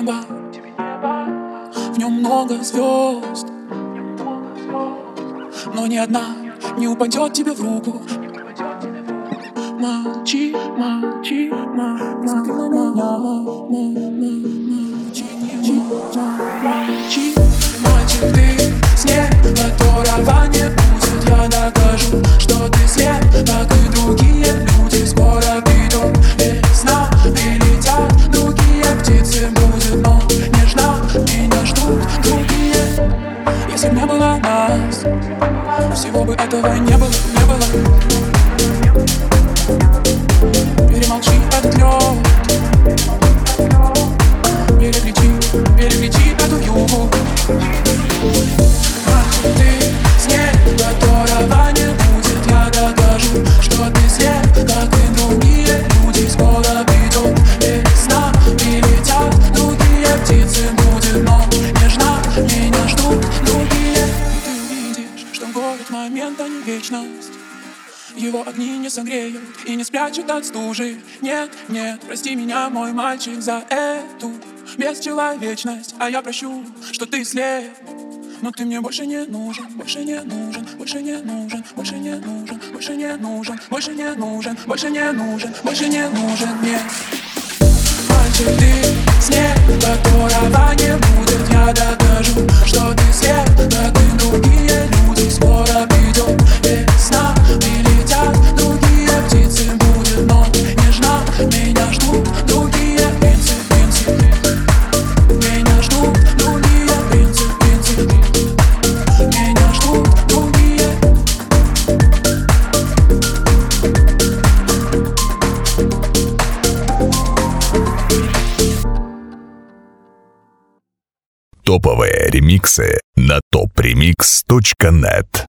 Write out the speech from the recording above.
небо, в нем много звезд, но ни одна не упадет тебе в руку. Молчи, молчи, смотри на меня, молчи, мальчик, ты снег, которого не будет. Я докажу, что ты слеп, как и другие люди. Скоро придет весна, прилетят другие птицы. Будет ночь нежна, меня ждут другие. Если б не было нас, всего бы этого не было, не было. Перемолчи этот лед, перекричи эту югу. Мальчик, ты снег, которого не будет. Я докажу, что ты слеп, как и другие люди. Скоро придет весна, прилетят другие птицы. Будет ночь нежна, меня ждут другие. Ты увидишь, что город момента не вечность. Его огни не согреют и не спрячут от стужи. Нет, нет, прости меня, мой мальчик, за эту бесчеловечность. А я прощу, что ты слеп, но ты мне больше не нужен, больше не нужен, больше не нужен, больше не нужен, больше не нужен, больше не нужен, больше не нужен, больше не нужен, нет. Мальчик, ты снег, которого не будет. Я докажу, что ты слеп, как и другие люди. Скоро придет весна, прилетят другие птицы. Будет ночь нежна, меня ждут другие принцы, принцы. Меня ждут другие принцы, принцы. Меня ждут другие. Топовые ремиксы на topremix.net.